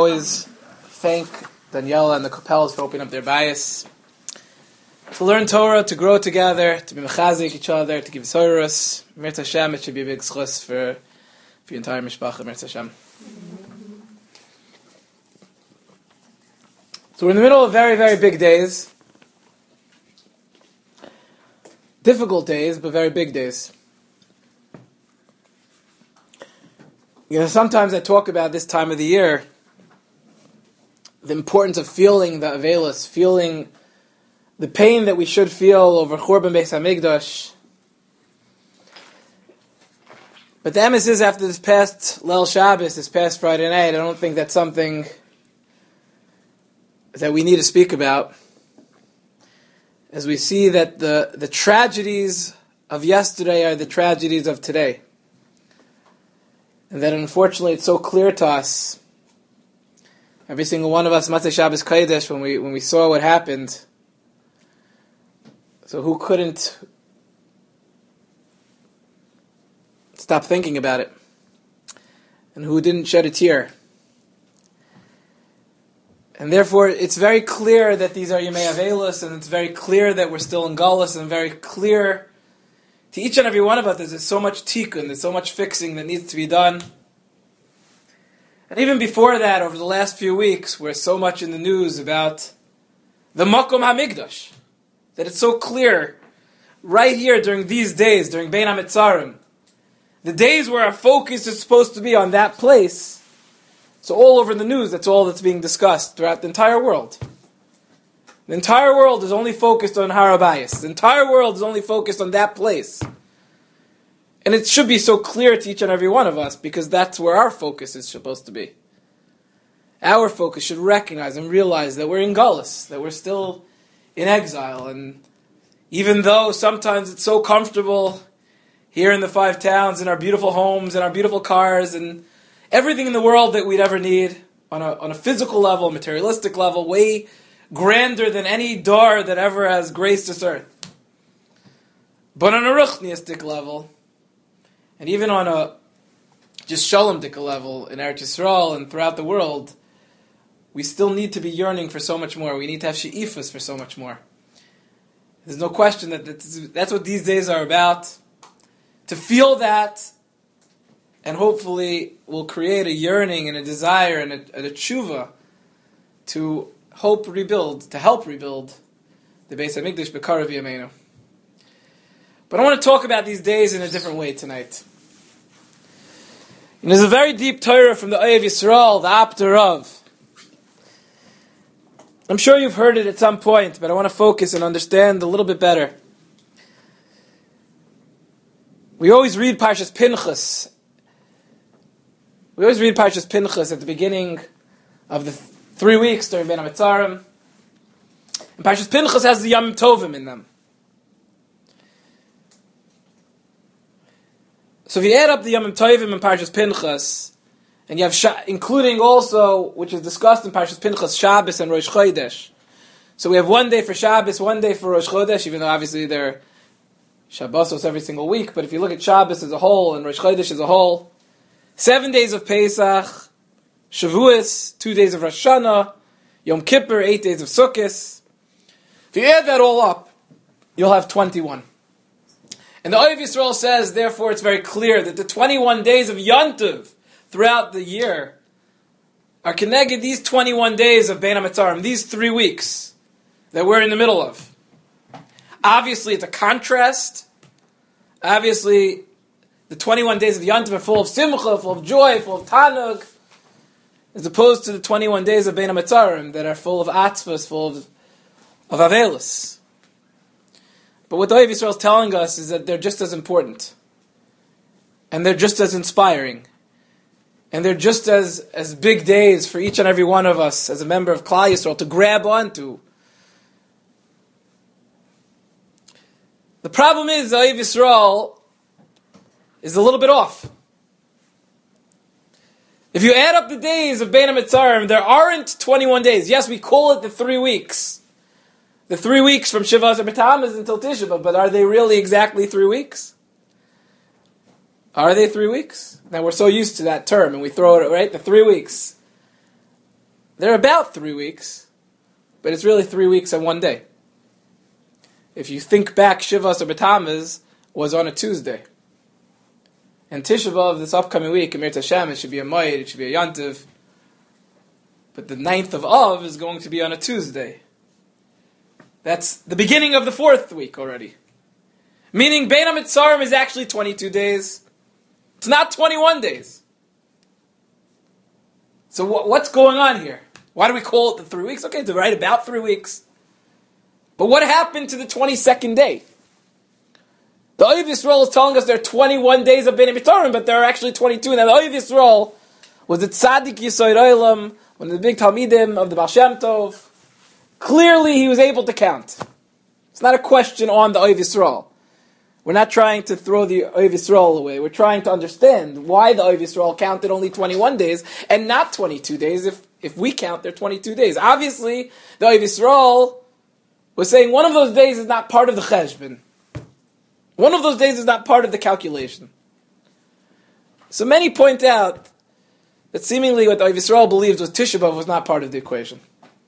always thank Daniela and the Capels for opening up their bias. To learn Torah, to grow together, to be mechazik each other, to give Torahs. Mirz Hashem, it should be a big schus for your entire mishpacha, Mirz Hashem. So we're in the middle of very, very big days. Difficult days, but very big days. You know, sometimes I talk about this time of the year, the importance of feeling the Avelis, feeling the pain that we should feel over Churban Beis HaMikdash. But the emes is, after this past Leil Shabbos, this past Friday night, I don't think that's something that we need to speak about, as we see that the tragedies of yesterday are the tragedies of today. And that unfortunately it's so clear to us, every single one of us, Matzah Shabbos Kodesh, when we saw what happened. So who couldn't stop thinking about it? And who didn't shed a tear? And therefore, it's very clear that these are Yemei Avelos, and it's very clear that we're still in Galus, and very clear to each and every one of us there's so much tikkun, there's so much fixing that needs to be done. And even before that, over the last few weeks, we're so much in the news about the Makom HaMikdash, that it's so clear, right here during these days, during Bein HaMetzarim, the days where our focus is supposed to be on that place. So all over the news, that's all that's being discussed throughout the entire world. The entire world is only focused on Har HaBayis. The entire world is only focused on that place. And it should be so clear to each and every one of us, because that's where our focus is supposed to be. Our focus should recognize and realize that we're in Galus, that we're still in exile. And even though sometimes it's so comfortable here in the five towns, in our beautiful homes, and our beautiful cars, and everything in the world that we'd ever need, on a physical level, materialistic level, way grander than any door that ever has graced this earth. But on a ruchniistic level, and even on a just shalomdik level in Eretz Yisrael and throughout the world, we still need to be yearning for so much more. We need to have she'ifas for so much more. There's no question that that's what these days are about. To feel that, and hopefully will create a yearning and a desire and a tshuva to help rebuild the Beis HaMikdash B'Karav Yameinu. But I want to talk about these days in a different way tonight. And there's a very deep Torah from the Oyev Yisrael, the Apter of. I'm sure you've heard it at some point, but I want to focus and understand a little bit better. We always read Parshas Pinchas. At the beginning of the 3 weeks during Bein HaMetzarim. And Parshas Pinchas has the Yom Tovim in them. So if you add up the Yom Tovim in Parshas Pinchas, and you have including also, which is discussed in Parshas Pinchas, Shabbos and Rosh Chodesh. So we have 1 day for Shabbos, 1 day for Rosh Chodesh, even though obviously they're Shabbosos every single week. But if you look at Shabbos as a whole and Rosh Chodesh as a whole, 7 days of Pesach, Shavuos, 2 days of Rosh Hashanah, Yom Kippur, 8 days of Sukkot. If you add that all up, you'll have 21. And the Oyev Yisrael says, therefore, it's very clear that the 21 days of Yontiv throughout the year are connected these 21 days of Bein HaMetzarim, these 3 weeks that we're in the middle of. Obviously, it's a contrast. Obviously, the 21 days of Yontiv are full of simcha, full of joy, full of tanug, as opposed to the 21 days of Bein HaMetzarim that are full of atzvas, full of avelis. But what the Oyev Yisrael is telling us is that they're just as important. And they're just as inspiring. And they're just as big days for each and every one of us as a member of Klal Yisrael to grab onto. The problem is the Oyev Yisrael is a little bit off. If you add up the days of Bein HaMetzarim, there aren't 21 days. Yes, we call it the 3 weeks. The 3 weeks from Shiva B'Tammuz until Tisha B'Av, but are they really exactly 3 weeks? Are they 3 weeks? Now we're so used to that term, and we throw it, right? The 3 weeks. they're about 3 weeks, but it's really 3 weeks and 1 day. If you think back, Shivas or B'Tammuz was on a Tuesday. And Tisha B'Av this upcoming week, Emir Tashem, it should be a Moed, it should be a Yantiv. But the 9th of Av is going to be on a Tuesday. That's the beginning of the 4th week already. Meaning Bein HaMitzarim is actually 22 days. It's not 21 days. So what's going on here? Why do we call it the 3 weeks? Okay, it's right about 3 weeks. But what happened to the 22nd day? The Oyev Yisrael is telling us there are 21 days of Bein HaMitzarim, but there are actually 22. Now the Oyev Yisrael was the Tzaddik Yisoid Olam, one of the big Talmidim of the Baal Shem Tov. Clearly he was able to count. It's not a question on the Oyev Yisrael. We're not trying to throw the Oyev Yisrael away. We're trying to understand why the Oyev Yisrael counted only 21 days and not 22 days if we count their 22 days. Obviously, the Oyev Yisrael was saying one of those days is not part of the cheshbon. One of those days is not part of the calculation. So many point out that seemingly what the Oyev Yisrael believed was Tisha B'Av was not part of the equation.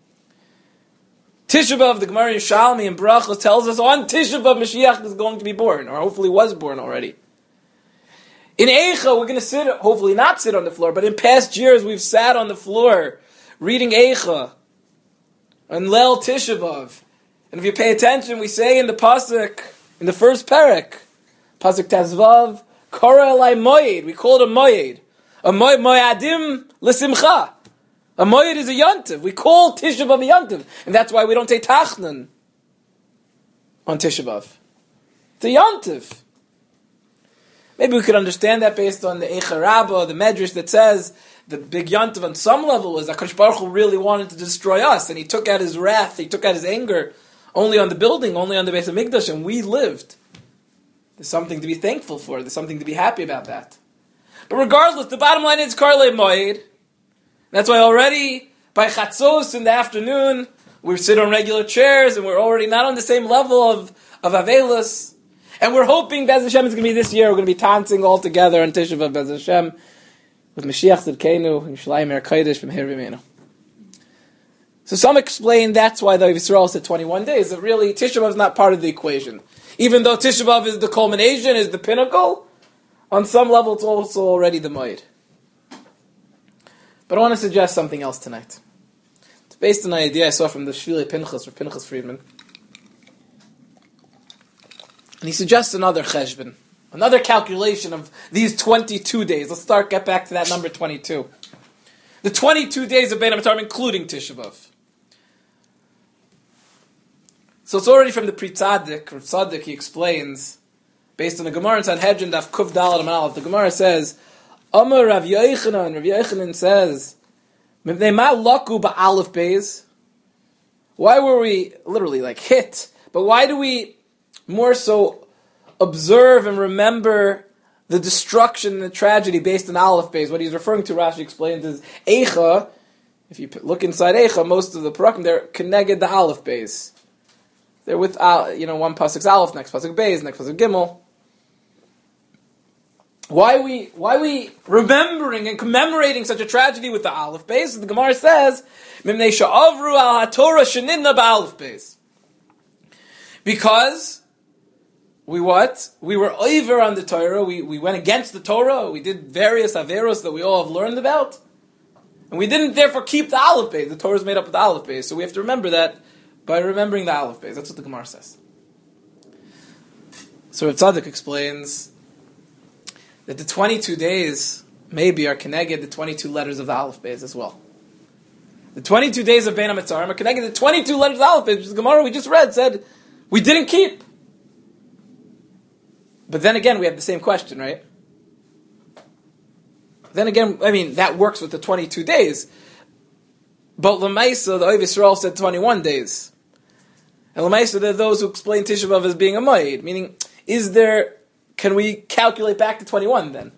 Tisha B'Av, the Gemara in Shalmi and Brachos tells us on Tisha B'Av Mashiach is going to be born, or hopefully was born already. In Eicha, we're going to hopefully not sit on the floor, but in past years we've sat on the floor reading Eicha and Leil Tisha B'Av. And if you pay attention, we say in the Pasuk, in the first Perek, Pasuk Tazvav, Kora Elai Moed, we call it a Moed. A Moed, Moedim L'Simcha. A Moed is a Yontiv. We call Tisha B'Av a Yontiv. And that's why we don't take Tachnan on Tisha B'Av. It's a Yontiv. Maybe we could understand that based on the Eicha Rabbah, the Medrash that says the big Yontiv on some level was that HaKadosh Baruch Hu really wanted to destroy us, and he took out his wrath, he took out his anger only on the building, only on the Beis HaMikdash, and we lived. There's something to be thankful for. There's something to be happy about that. But regardless, the bottom line is Karlei Moed. That's why already by Chatzos in the afternoon, we sit on regular chairs, and we're already not on the same level of Avelis. And we're hoping Bez Hashem is going to be this year. We're going to be dancing all together on Tisha B'Av Bez Hashem with Mashiach Tzidkeinu and Yerushalayim Er Kodesh from Hir V'Meinu. So some explain that's why the Yisrael said 21 days. That really Tisha B'Av is not part of the equation. Even though Tisha B'Av is the culmination, is the pinnacle, on some level it's also already the Moed. But I want to suggest something else tonight. It's based on an idea I saw from the Shvili Pinchas, or Pinchas Friedman. And he suggests another cheshbon, another calculation of these 22 days. Let's get back to that number 22. The 22 days of Bein HaMitzarim, including Tisha B'Av. So it's already from the Pri Tzaddik, or Tzaddik, he explains, based on the Gemara in Sanhedrin, Daf Kuf Daled Amud Aleph, the Gemara says, Amar Rav Yochanan says, Mipnei ma laku ba'alef beis. Why were we, literally, hit, but why do we more so observe and remember the destruction and the tragedy based on Aleph Beis? What he's referring to, Rashi explains, is Eicha. If you look inside Eicha, most of the Parakim, they're connected the Aleph Beis. They're with, one Pasuk's Aleph, next Pasuk Beis, next Pasuk Gimel. Why we remembering and commemorating such a tragedy with the Aleph Beis? The Gemara says, Mimnei sha'avru al haTorah shenidna ba'Aleph Beis. Because we were over on the Torah. We went against the Torah. We did various averos that we all have learned about. And we didn't therefore keep the Aleph Beis. The Torah is made up of the Aleph Beis. So we have to remember that by remembering the Aleph Beis. That's what the Gemara says. So Rav Tzaddik explains that the 22 days maybe are connected the 22 letters of the Aleph Beis as well. The 22 days of Bein HaMitzarim are connected to the 22 letters of the Aleph Beis, which the Gemara we just read said we didn't keep. But then again, we have the same question, right? Then again, that works with the 22 days. But L'maisa, the Oyev Yisrael said 21 days. And L'maisa, there are those who explain Tisha B'Av as being a Moed, meaning, can we calculate back to 21 then?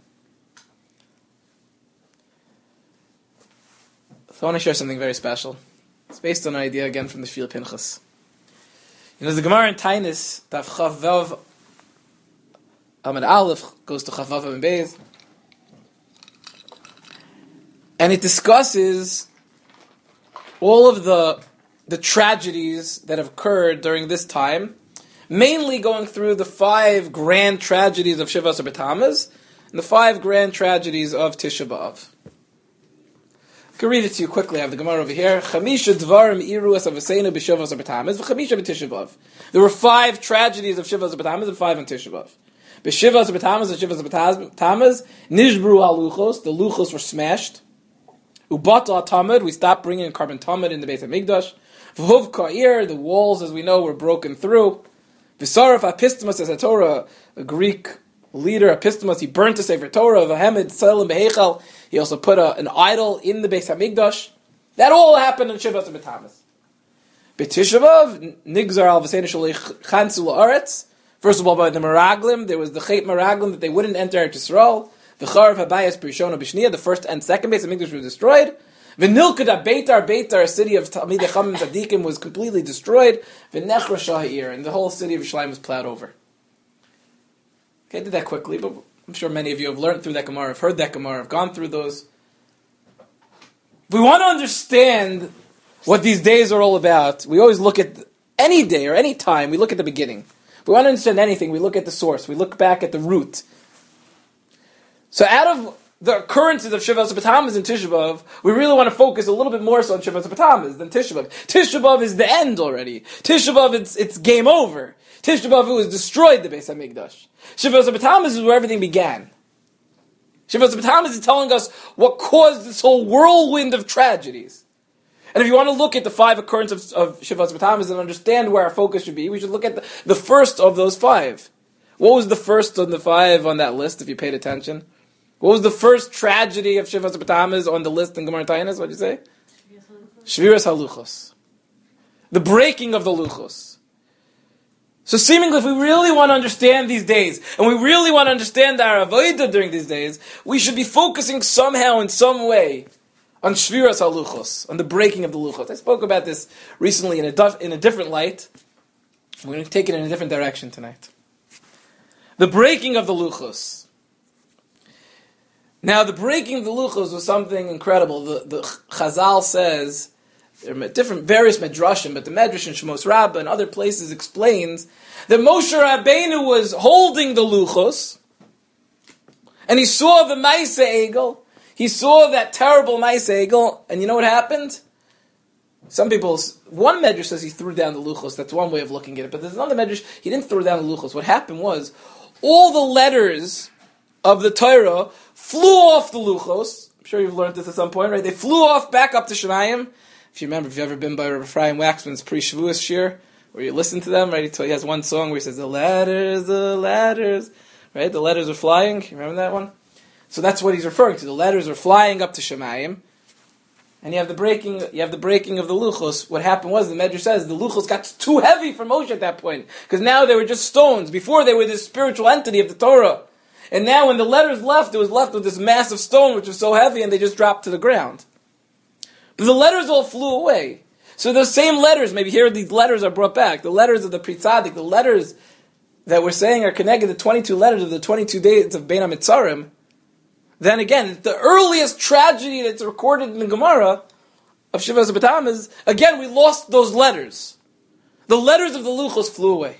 So I want to share something very special. It's based on an idea again from the Shvili Pinchas. The Gemara in Tainis, Daf Chav Vav Amud Aleph goes to Chav Vav Amud Beis, and it discusses all of the tragedies that have occurred during this time, mainly going through the 5 grand tragedies of Shivas B'Tammuz and the 5 grand tragedies of Tisha B'Av. I can read it to you quickly. I have the Gemara over here. Chamisha dvarim iruas avasenu b'Shivas B'Tammuz v'chamisha b'Tisha B'Av. There were 5 tragedies of Shivas B'Tammuz and 5 on Tisha B'Av. B'Shivas B'Tammuz and Shivas B'Tammuz nishbru haluchos. The luchos were smashed. Ubata tamid. We stopped bringing carbon tamid in the Beit HaMikdash. V'huv ka'ir. The walls, as we know, were broken through. V'saraf apistimus as a Torah, a Greek leader, Apistimus, he burnt the Sefer Torah. V'hamid tzelim behechal. He also put an idol in the Beit HaMikdash. That all happened in Shivas B'Tammuz. B'Tisha B'Av nigzar al v'seinu shalei chansu la'aretz. First of all, by the Meraglim, there was the Chet Meraglim that they wouldn't enter Eretz Yisrael. The Charav Habayas Pirishona B'Shniya, the first and second Beit HaMikdash were destroyed. V'nilkada Beitar, a city of Talmidei Chachamim Tzadikim, was completely destroyed. V'nechra Shahir, and the whole city of Yerushalayim was plowed over. Okay, I did that quickly, but I'm sure many of you have learned through that Gemara, have heard that Gemara, have gone through those. If we want to understand what these days are all about, we always look at any day or any time, we look at the beginning. If we want to understand anything, we look at the source, we look back at the root. So out of the occurrences of Shivas B'Tammuz and Tisha B'Av, we really want to focus a little bit more so on Shivas B'Tammuz than Tisha B'Av. Tisha B'Av is the end already. Tisha B'Av, it's game over. Tisha B'Av, it was destroyed, the Beis HaMikdash. Shivas B'Tammuz is where everything began. Shivas B'Tammuz is telling us what caused this whole whirlwind of tragedies. And if you want to look at the 5 occurrences of Shivas B'Tammuz and understand where our focus should be, we should look at the first of those 5. What was the first of the 5 on that list, if you paid attention? What was the first tragedy of Shivas B'Tammuz on the list in Gemara Taanis? What did you say? Shviras HaLuchos. The breaking of the Luchos. So seemingly, if we really want to understand these days, and we really want to understand our Avodah during these days, we should be focusing somehow, in some way, on Shviras HaLuchos, on the breaking of the Luchos. I spoke about this recently in a different light. We're going to take it in a different direction tonight. The breaking of the Luchos. Now, the breaking of the Luchos was something incredible. The Chazal says, there are various Medrashim, but the Medrash in Shemos Rabbah and other places explains that Moshe Rabbeinu was holding the Luchos, and he saw the Maaseh Egel. He saw that terrible Maaseh Egel, and you know what happened? One Medrash says he threw down the Luchos. That's one way of looking at it. But there's another Medrash, he didn't throw down the Luchos. What happened was, all the letters of the Torah flew off the Luchos. I'm sure you've learned this at some point, right? They flew off back up to Shemayim. If you remember, if you've ever been by Rabbi Ephraim Waxman's pre-Shavuos shir, where you listen to them, right? He has one song where he says, the ladders, right? The letters are flying. You remember that one? So that's what he's referring to. The letters are flying up to Shemayim. And you have the breaking of the Luchos. What happened was, the Medrash says, the Luchos got too heavy for Moshe at that point. Because now they were just stones. Before they were this spiritual entity of the Torah. And now when the letters left, it was left with this massive stone which was so heavy and they just dropped to the ground. But the letters all flew away. So those same letters, maybe here these letters are brought back. The letters of the Pri Tzadik, the letters that we're saying are connected, the 22 letters of the 22 days of Bein HaMitzarim. Then again, the earliest tragedy that's recorded in the Gemara of Shivas B'Tammuz, again, we lost those letters. The letters of the Luchos flew away.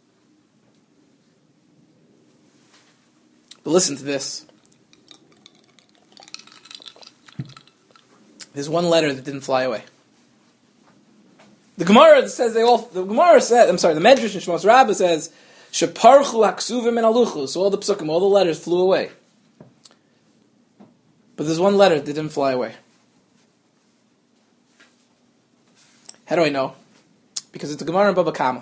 But listen to this. There's one letter that didn't fly away. The Gemara says the Medrash in Shemos Rabbah says, Sheparchu haksuvim min haluchos. So all the psukim, all the letters flew away. But there's one letter that didn't fly away. How do I know? Because it's the Gemara in Baba Kama.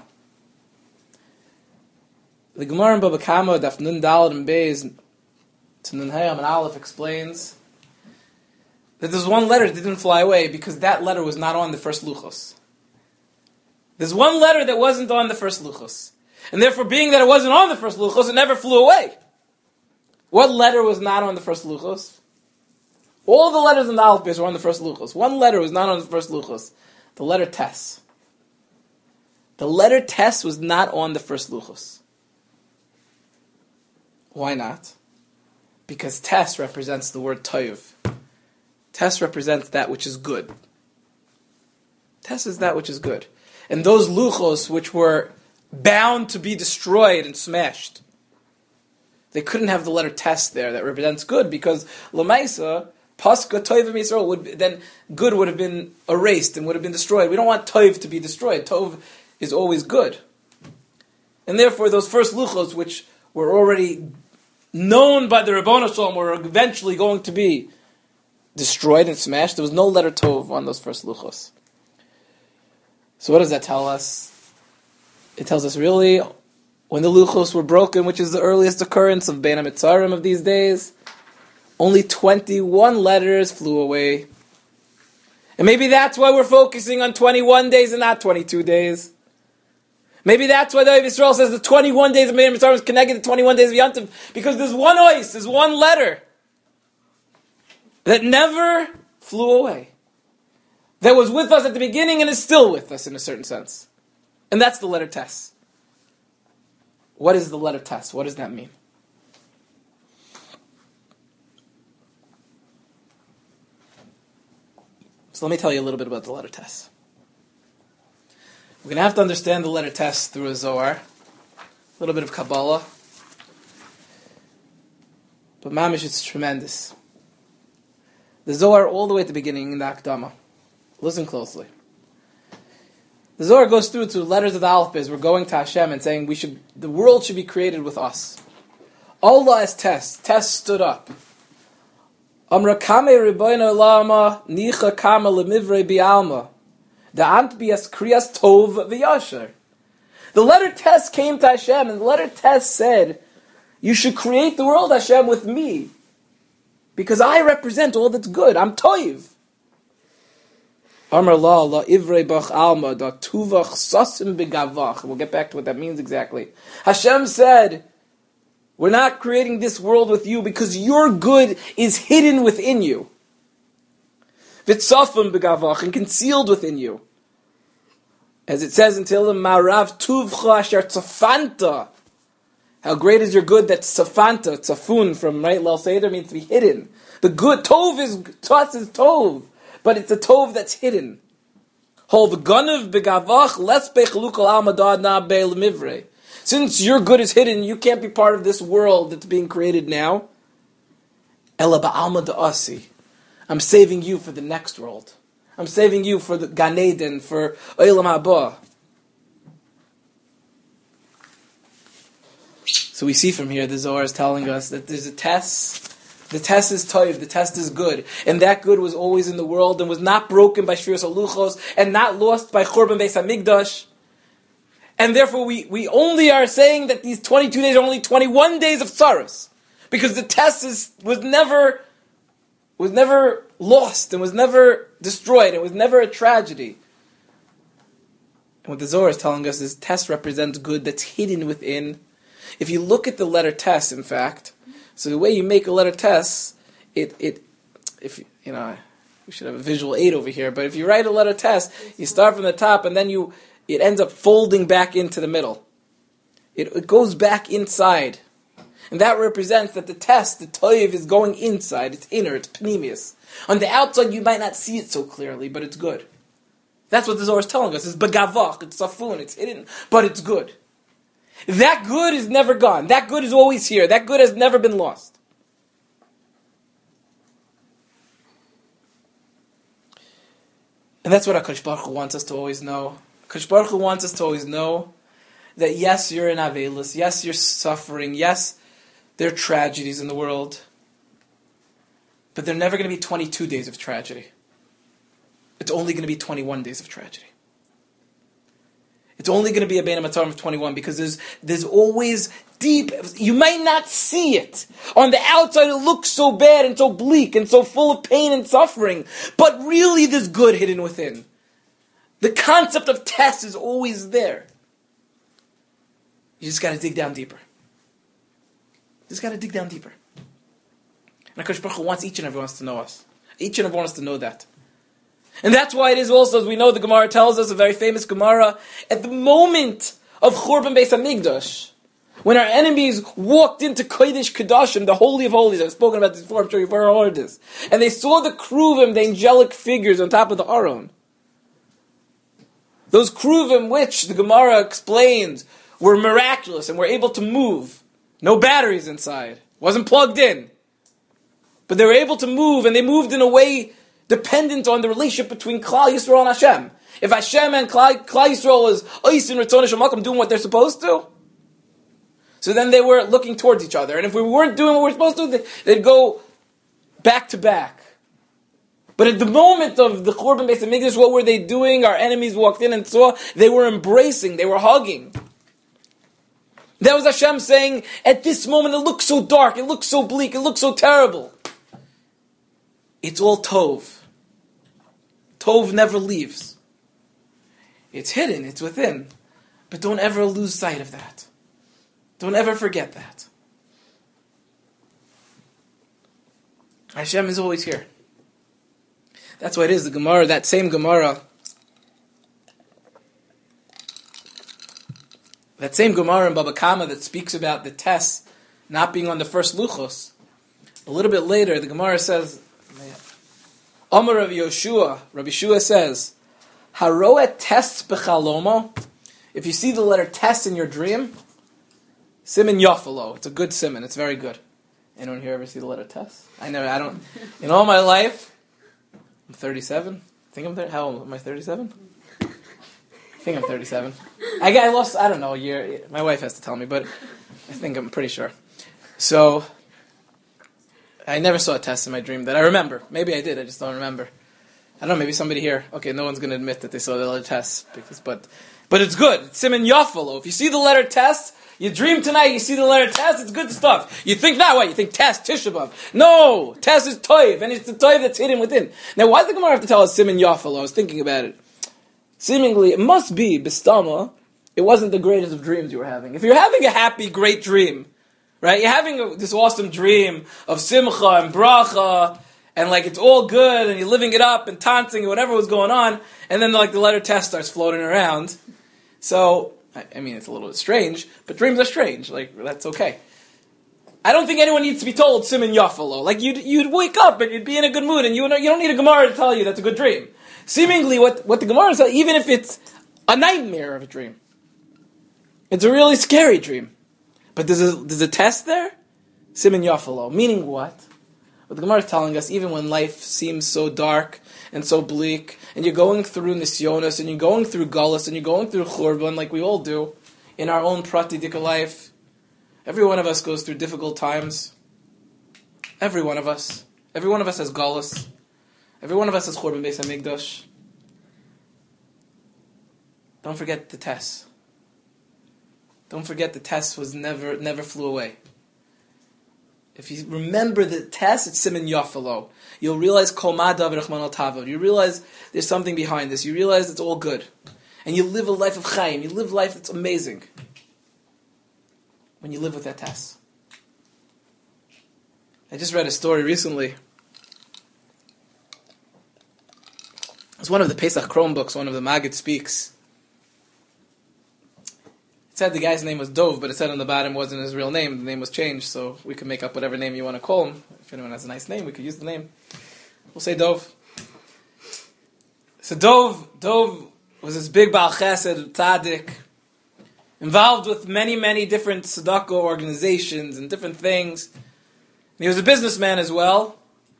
The Gemara in Baba Kama, Daf Nun Daled and Beis, to Nun Hayam and Aleph explains that there's one letter that didn't fly away because that letter was not on the first Luchos. There's one letter that wasn't on the first Luchos. And therefore, being that it wasn't on the first Luchos, it never flew away. What letter was not on the first Luchos? All the letters in the Aleph Beis were on the first Luchos. One letter was not on the first Luchos. The letter Tes. The letter Tes was not on the first Luchos. Why not? Because Tes represents the word Toiv. Tes represents that which is good. Tess is that which is good. And those luchos which were bound to be destroyed and smashed, they couldn't have the letter Tess there that represents good, because Lamaisa, Paska Toiv Yisrael, then good would have been erased and would have been destroyed. We don't want Toiv to be destroyed. Tov is always good. And therefore those first luchos which were already known by the Rabbanu Shalom were eventually going to be destroyed and smashed. There was no letter Tov on those first luchos. So what does that tell us? It tells us really, when the luchos were broken, which is the earliest occurrence of Bein HaMetzarim of these days, only 21 letters flew away. And maybe that's why we're focusing on 21 days and not 22 days. Maybe that's why the Ohev Yisrael says the 21 days of Bein HaMetzarim is connected to 21 days of Yantiv, because there's one ois, there's one letter that never flew away, that was with us at the beginning and is still with us in a certain sense. And that's the letter Tess. What is the letter Tess? What does that mean? So let me tell you a little bit about the letter Tess. We're going to have to understand the letter Tess through a Zohar, a little bit of Kabbalah. But mamish, it's tremendous. The Zohar all the way at the beginning in the Akdama. Listen closely. The Zohar goes through to letters of the alphabet. We're going to Hashem and saying the world should be created with us. Allah is Tess. Tess stood up. Amra kame ribono lama nicha kama lemivrei bialma. Da'ant bias kriyas tov v'yasher. The letter Tess came to Hashem, and the letter Tess said, you should create the world, Hashem, with me, because I represent all that's good. I'm toiv. Amar la ivrei bach alma da tuvach sasim begavach. We'll get back to what that means exactly. Hashem said, we're not creating this world with you because your good is hidden within you. Vitzafim begavach, and concealed within you. As it says in Tehillim, Marav tuvcha asher tzafanta. How great is your good that's tzafanta, tzafun from right Leil Seder means to be hidden. The good, tov is tov, but it's a tov that's hidden. Hol v'ganav begavach les bechalukal almadad na be'el mivrei. Since your good is hidden, you can't be part of this world that's being created now. Ela ba'alma da'asi. I'm saving you for the next world. I'm saving you for the Gan Eden, for Olam Haba. So we see from here, the Zohar is telling us that there's a test. The test is toiv, the test is good. And that good was always in the world and was not broken by Shviras HaLuchos and not lost by Churban Beis HaMikdash. And therefore we only are saying that these 22 days are only 21 days of tzaros. Because the test was never lost and was never destroyed. It was never a tragedy. And what the Zohar is telling us is test represents good that's hidden within. If you look at the letter Tess, in fact, so the way you make a letter Tess, we should have a visual aid over here, but if you write a letter Tess, you start from the top and then it ends up folding back into the middle. It goes back inside. And that represents that the test, the toiv, is going inside. It's inner, it's panemius. On the outside, you might not see it so clearly, but it's good. That's what the Zohar is telling us. It's begavach, it's safun, it's hidden, but it's good. That good is never gone. That good is always here. That good has never been lost. And that's what HaKadosh Baruch Hu wants us to always know. HaKadosh Baruch Hu wants us to always know that yes, you're in Avelis, yes, you're suffering, yes, there are tragedies in the world, but they're never going to be 22 days of tragedy. It's only going to be 21 days of tragedy. It's only going to be a Bein HaMetzarim of 21 because there's always deep, you might not see it. On the outside it looks so bad and so bleak and so full of pain and suffering, but really there's good hidden within. The concept of test is always there. You just got to dig down deeper. Just got to dig down deeper. And HaKadosh Baruch Hu wants each and every one of us to know us. Each and every one of us to know that. And that's why it is also, as we know, the Gemara tells us, a very famous Gemara, at the moment of Churban Beis HaMikdash, when our enemies walked into Kodesh Kodashim, the Holy of Holies, I've spoken about this before, I'm sure you've heard this, and they saw the Kruvim, the angelic figures on top of the Aron. Those kruvim which the Gemara explains were miraculous and were able to move. No batteries inside. Wasn't plugged in. But they were able to move, and they moved in a way dependent on the relationship between Klal Yisrael and Hashem. If Hashem and Klal Yisrael was Oisin Ratzon Shemakom doing what they're supposed to, so then they were looking towards each other. And if we weren't doing what we're supposed to, they'd go back to back. But at the moment of the Churban Beis HaMikdash, what were they doing? Our enemies walked in and saw, they were embracing, they were hugging. That was Hashem saying, at this moment it looks so dark, it looks so bleak, it looks so terrible. It's all Tov. Tov never leaves. It's hidden, it's within. But don't ever lose sight of that. Don't ever forget that. Hashem is always here. That's what it is, the Gemara, that same Gemara. That same Gemara in Baba Kama that speaks about the test not being on the first luchos. A little bit later, the Gemara says, Amar Rabbi Yoshua, Rabbi Shua says, Haroet test b'chalomo. If you see the letter test in your dream, simin yafalo. It's a good simin. It's very good. Anyone here ever see the letter test? I don't. In all my life, I'm 37. I think I'm 30. How old am I? 37? I think I'm 37. I lost, I don't know, a year. My wife has to tell me, but I think I'm pretty sure. So, I never saw a test in my dream that I remember. Maybe I did, I just don't remember. I don't know, maybe somebody here. Okay, no one's going to admit that they saw the letter test. But it's good. It's simin yafalo. If you see the letter test, you dream tonight, you see the letter test, it's good stuff. You think that way, you think test, Tisha B'Av. No, test is toiv, and it's the toiv that's hidden within. Now, why does the Gemara have to tell us simin yafalo? I was thinking about it. Seemingly, it must be, bistama, it wasn't the greatest of dreams you were having. If you're having a happy, great dream, right? You're having this awesome dream of simcha and bracha, and like it's all good, and you're living it up and taunting and whatever was going on, and then like the letter test starts floating around. So, I mean, it's a little bit strange, but dreams are strange. Like, that's okay. I don't think anyone needs to be told simin yafalo. Like, you'd wake up and you'd be in a good mood, and you don't need a Gemara to tell you that's a good dream. Seemingly, what the Gemara says, even if it's a nightmare of a dream, it's a really scary dream. But there's a test there? Simin yafalo. Meaning what? What the Gemara is telling us, even when life seems so dark and so bleak, and you're going through nisyonos, and you're going through galus, and you're going through churban, like we all do, in our own pratidika life, every one of us goes through difficult times. Every one of us. Every one of us has galus. Every one of us has Churban Beis HaMikdash. Don't forget the test. Don't forget the test was never flew away. If you remember the test, it's simin yafalo. You'll realize kol ma'adav rachman al tavod. You realize there's something behind this. You realize it's all good. And you live a life of chayim. You live life that's amazing. When you live with that test. I just read a story recently. It's one of the Pesach Chrome books, one of the Maggid speaks. It said the guy's name was Dov, but it said on the bottom wasn't his real name. The name was changed, so we can make up whatever name you want to call him. If anyone has a nice name, we could use the name. We'll say Dov. So Dov was this big Baal Chesed, tzaddik, involved with many, many different tzedakah organizations and different things. And he was a businessman as well.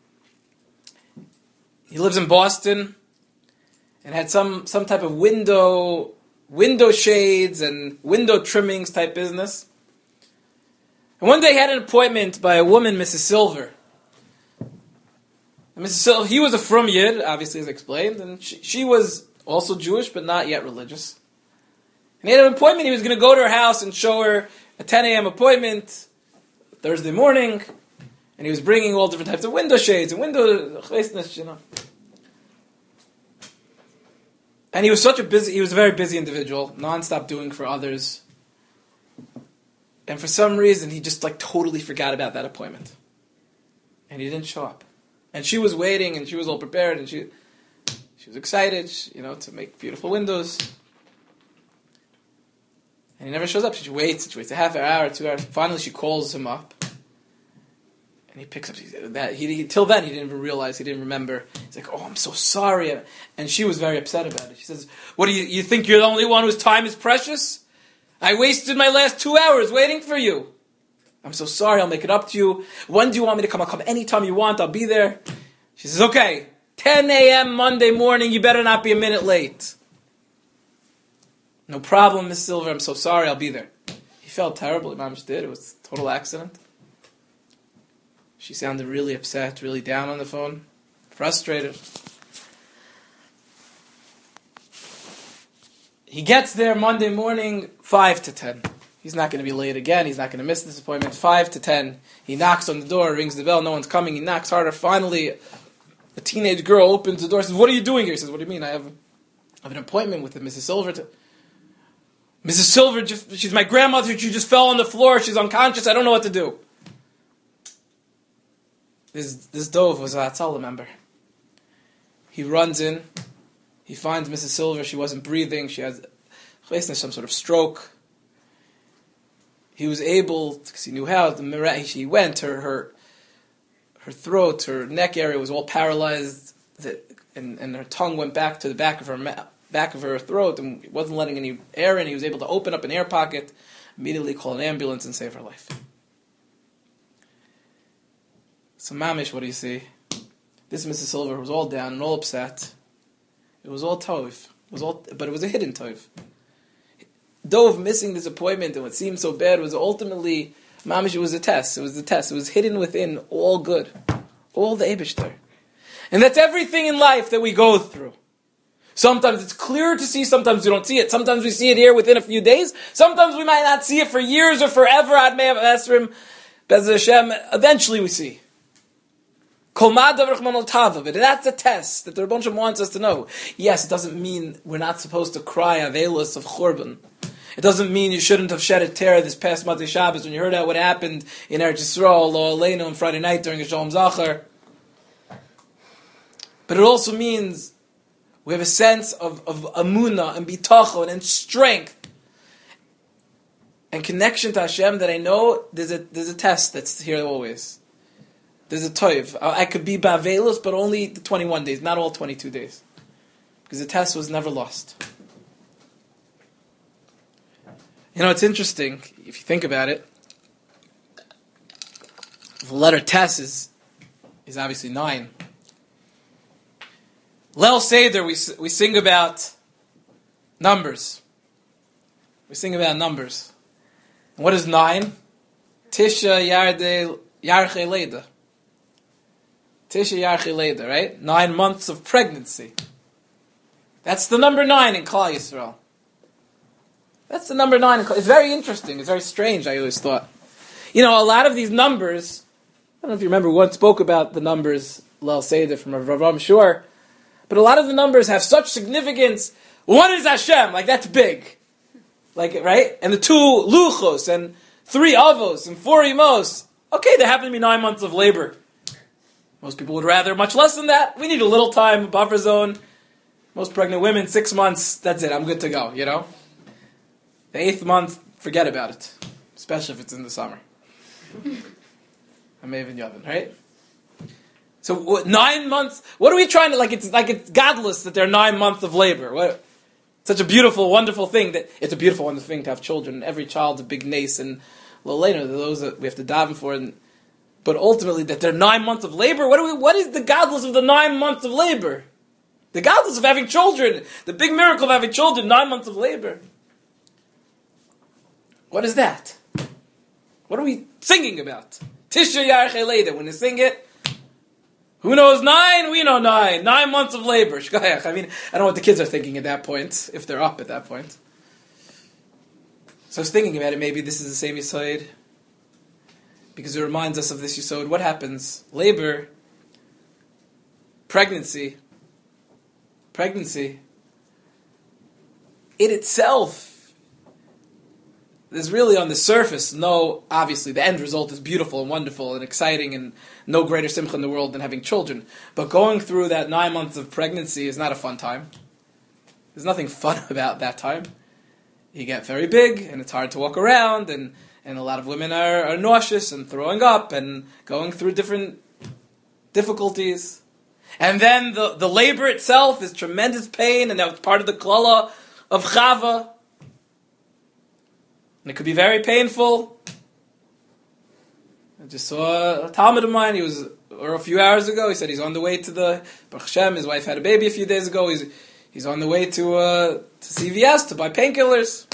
He lives in Boston. And had some type of window shades and window trimmings type business. And one day he had an appointment by a woman, Mrs. Silver. And Mrs. Silver, he was a frum Yid, obviously as explained, and she was also Jewish, but not yet religious. And he had an appointment. He was going to go to her house and show her a 10 a.m. appointment Thursday morning. And he was bringing all different types of window shades and window, you know. And he was a very busy individual, non-stop doing for others. And for some reason, he just totally forgot about that appointment. And he didn't show up. And she was waiting, and she was all prepared, and she was excited, to make beautiful windows. And he never shows up. She waits a half hour, 2 hours. Finally, she calls him up. And he picks up that. Till then, he didn't even realize, he didn't remember. He's like, oh, I'm so sorry. And she was very upset about it. She says, what do you think you're the only one whose time is precious? I wasted my last 2 hours waiting for you. I'm so sorry, I'll make it up to you. When do you want me to come? I'll come anytime you want, I'll be there. She says, okay, 10 a.m. Monday morning, you better not be a minute late. No problem, Miss Silver, I'm so sorry, I'll be there. He felt terrible, Imam did, it was a total accident. She sounded really upset, really down on the phone, frustrated. He gets there Monday morning, 5 to 10. He's not going to be late again. He's not going to miss this appointment. 5 to 10. He knocks on the door, rings the bell. No one's coming. He knocks harder. Finally, a teenage girl opens the door. Says, "What are you doing here?" He says, "What do you mean? I have an appointment with Mrs. Silver. Mrs. Silver, she's my grandmother. She just fell on the floor. She's unconscious. I don't know what to do." This dove was a Hatzalah member. He runs in. He finds Mrs. Silver. She wasn't breathing. She has some sort of stroke. He was able, because he knew how, he went, her throat, her neck area was all paralyzed, and her tongue went back to the back of her throat, and it wasn't letting any air in. He was able to open up an air pocket, immediately call an ambulance, and save her life. So mamish, what do you see? This Mrs. Silver was all down and all upset. It was all tov. But it was a hidden tov. Dove missing this appointment and what seemed so bad was ultimately, mamish, it was a test. It was the test. It was hidden within all good. All the Eibishter. And that's everything in life that we go through. Sometimes it's clear to see, sometimes we don't see it. Sometimes we see it here within a few days. Sometimes we might not see it for years or forever. Ad Me'av Esrim, Bez Hashem. Eventually we see. Kol Ma'adav Rachman al Tavav. That's a test that the Rebbe Shem wants us to know. Yes, it doesn't mean we're not supposed to cry Avelos of Churban. It doesn't mean you shouldn't have shed a tear this past Motzei Shabbos when you heard out what happened in Eretz Yisrael, Lo Aleinu, on Friday night during a Shalom Zachar. But it also means we have a sense of amunah and bitachon and strength and connection to Hashem that I know there's a test that's here always. There's a toiv. I could be ba'avelus, but only the 21 days, not all 22 days. Because the test was never lost. You know, it's interesting, if you think about it. The letter Tes is obviously 9. Leil Seder, we sing about numbers. We sing about numbers. And what is 9? Tisha Yarche Leda. Tisha Yarche Leda, right? 9 months of pregnancy. That's the number 9 in Klal Yisrael. That's the number 9 in Klal. It's very interesting. It's very strange, I always thought. You know, a lot of these numbers, I don't know if you remember, we once spoke about the numbers, Leil Seder from Rav Shur, but a lot of the numbers have such significance. What is Hashem? Like, that's big. Like, right? And the 2 luchos, and 3 avos, and 4 imos. Okay, there happen to be 9 months of labor. Most people would rather much less than that. We need a little time, buffer zone. Most pregnant women, 6 months, that's it, I'm good to go, you know? The 8th month, forget about it. Especially if it's in the summer. I'm even Yavin, right? So 9 months, what are we trying to, like it's godless that they're 9 months of labor. What? Such a beautiful, wonderful thing that, it's a beautiful, wonderful thing to have children. Every child's a big nace, and a little later, those that we have to daven for, but ultimately that they're 9 months of labor. What is the godless of the 9 months of labor? The godless of having children, the big miracle of having children, 9 months of labor. What is that? What are we singing about? Tisha Yarche Leda. When you sing it, who knows 9? We know 9. 9 months of labor. I mean, I don't know what the kids are thinking at that point, if they're up at that point. So I was thinking about it, maybe this is the same Yisod, because it reminds us of this Yisod. What happens? Labor, pregnancy, it itself, there's really on the surface obviously the end result is beautiful and wonderful and exciting and no greater simcha in the world than having children. But going through that 9 months of pregnancy is not a fun time. There's nothing fun about that time. You get very big and it's hard to walk around and And a lot of women are nauseous and throwing up and going through different difficulties. And then the labor itself is tremendous pain, and that was part of the klala of Chava. And it could be very painful. I just saw a Talmud of mine, a few hours ago, he said he's on the way to Baruch Hashem, his wife had a baby a few days ago, he's on the way to CVS to buy painkillers.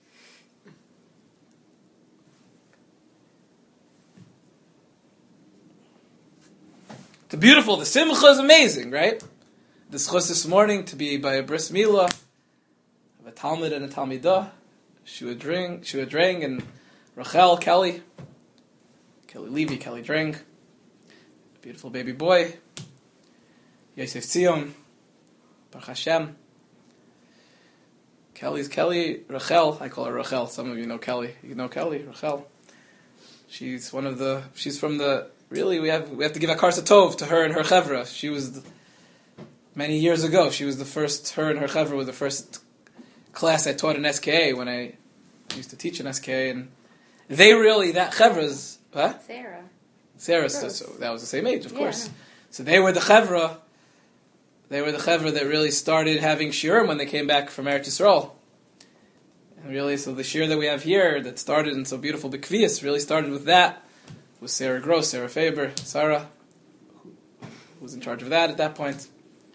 It's beautiful, the simcha is amazing, right? The schus this morning to be by a bris milah of a Talmud and a Talmidah, Shua Drang and Rachel Kelly Levy, Kelly Drang, beautiful baby boy, Yosef Tzion, Baruch Hashem. Kelly's Kelly, Rachel, I call her Rachel, some of you know Kelly. You know Kelly, Rachel. She's from the, really, we have to give a Karsa Tov to her and her Chevra. She was, many years ago, her and her Chevra was the first class I taught in SKA when I used to teach in SKA, and they really, that Chevra's, huh? Sarah, so that was the same age, of course. So they were the Chevra that really started having shiurim when they came back from Eretz Yisrael. And really, so the shiur that we have here that started in so beautiful B'Kvius really started with that. It was Sarah Gross, Sarah Faber, Sarah, who was in charge of that at that point.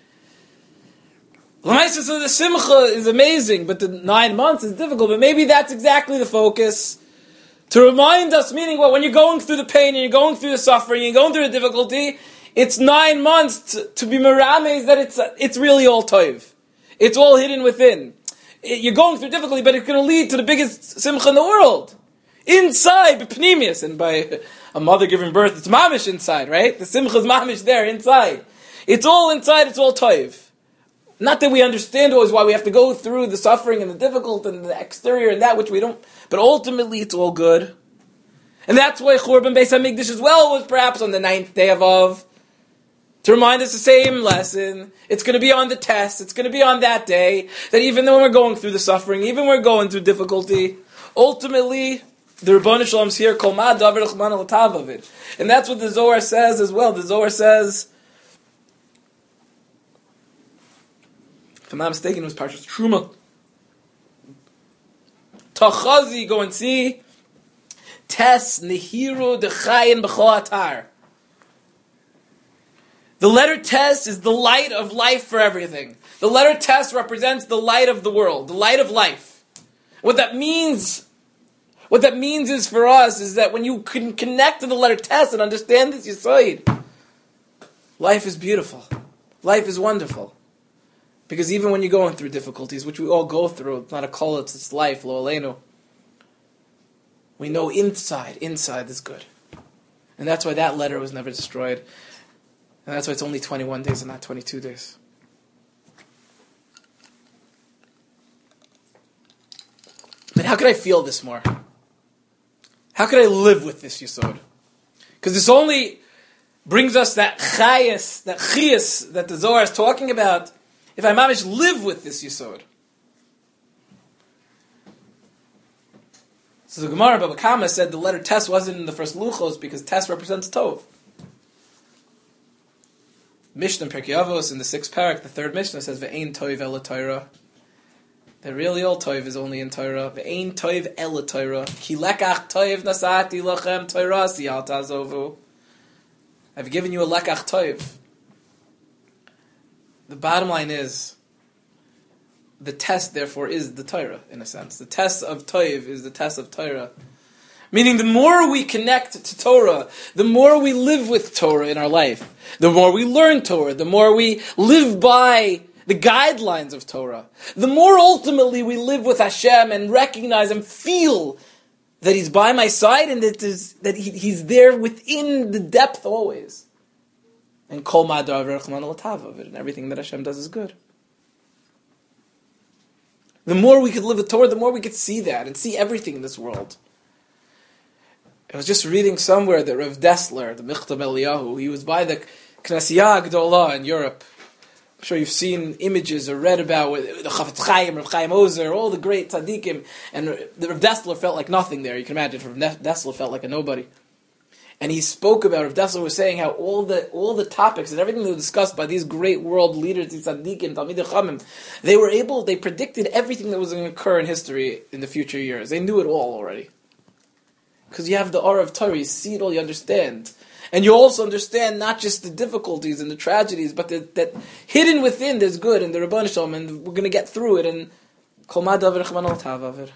L'maisa, so the simcha is amazing, but the 9 months is difficult. But maybe that's exactly the focus. To remind us, meaning when you're going through the pain, and you're going through the suffering, and you're going through the difficulty, it's 9 months to be merames that it's really all toiv. It's all hidden within. You're going through difficulty, but it's going to lead to the biggest simcha in the world. Inside, b'pnimius, and by a mother giving birth, it's mamish inside, right? The simcha is mamish there, inside. It's all inside, it's all toiv. Not that we understand always why we have to go through the suffering and the difficult and the exterior and that which we don't, but ultimately it's all good. And that's why Churban Beis HaMikdash as well was perhaps on the 9th day of Av, to remind us the same lesson. It's going to be on the test, it's going to be on that day, that even though we're going through the suffering, even we're going through difficulty, ultimately, the Rebbeinu Shalom's here, Kol Ma Davar L'Chman L'Tavavid. And that's what the Zohar says as well. The Zohar says, if I'm not mistaken, it was Parshas Truma. Tachazi, go and see. Tes Nehiru Dechayin B'chol Atar. The letter Tes is the light of life for everything. The letter Tes represents the light of the world, the light of life. What that means is for us is that when you can connect to the letter Tes and understand this Yesod, life is beautiful. Life is wonderful. Because even when you're going through difficulties, which we all go through, it's not a kol, it's life, lo aleinu, we know inside is good. And that's why that letter was never destroyed. And that's why it's only 21 days and not 22 days. But how could I feel this more? How could I live with this Yesod? Because this only brings us that chayas, that chiyas that the Zohar is talking about, if I mamish live with this Yesod. So the Gemara Baba Kama said the letter Tes wasn't in the first Luchos because Tes represents Tov. Mishnah Pirkei Avos in the 6th parak, the 3rd Mishnah says Ve'ein Toiv Ela Torah. That really all Toiv is only in Torah. Ve'ein Toiv Ela Torah. Ki lekach Toiv nasati lachem Torah siyal tazovu. I've given you a lekach Toiv. The bottom line is, the test, therefore, is the Torah, in a sense. The test of Toiv is the test of Torah. Meaning, the more we connect to Torah, the more we live with Torah in our life, the more we learn Torah, the more we live by the guidelines of Torah, the more ultimately we live with Hashem and recognize and feel that He's by my side and that He's there within the depth always. And Kol Ma Davar L'Chman L'Tavavid, and everything that Hashem does is good. The more we could live with Torah, the more we could see that and see everything in this world. I was just reading somewhere that Rav Dessler, the Michtav Eliyahu, he was by the Knessia Gdolah in Europe, I'm sure you've seen images or read about the Chafetz Chaim, Rav Chaim Ozer, all the great tzaddikim, and the Rav Dessler felt like nothing there. You can imagine, Rav Dessler felt like a nobody. And he spoke about, Rav Dessler was saying how all the topics and everything that was discussed by these great world leaders, these tzaddikim, Talmidei Chachamim, they predicted everything that was going to occur in history in the future years. They knew it all already. Because you have the aura of Torah, you see it all, you understand. And you also understand not just the difficulties and the tragedies, but that hidden within there's good, and the Rabban Shalom, and we're going to get through it, and Kol Ma Davar Chman Al Tavaver.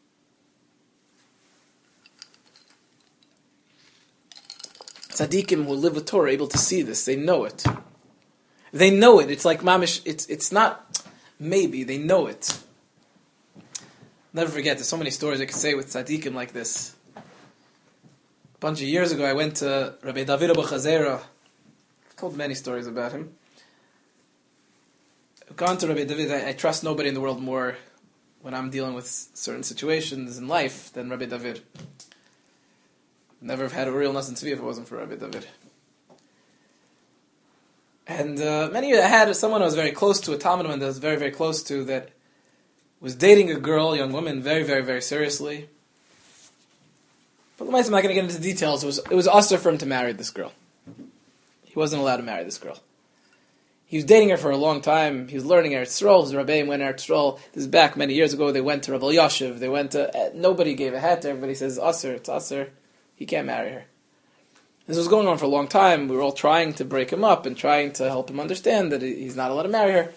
Tzaddikim who live with Torah are able to see this. They know it. They know it. It's like mamish. It's not maybe. They know it. Never forget. There's so many stories I could say with tzaddikim like this. A bunch of years ago, I went to Rabbi David Abu Chazera. I've told many stories about him. I've gone to Rabbi David. I trust nobody in the world more when I'm dealing with certain situations in life than Rabbi David. Never have had a real Nasan Tzvi if it wasn't for Rabbi David. And I had someone I was very close to, a Talmud that I was very, very close to, that was dating a girl, a young woman, very, very, very seriously. But I'm not going to get into details. It was usher for him to marry this girl. He wasn't allowed to marry this girl. He was dating her for a long time. He was learning Eretz Yisrael. His Rebbeim went Eretz Yisrael. This is back many years ago. They went to Rav Elyashiv. They went to... nobody gave a hat to everybody. Says, usher, it's usher. He can't marry her. This was going on for a long time. We were all trying to break him up and trying to help him understand that he's not allowed to marry her.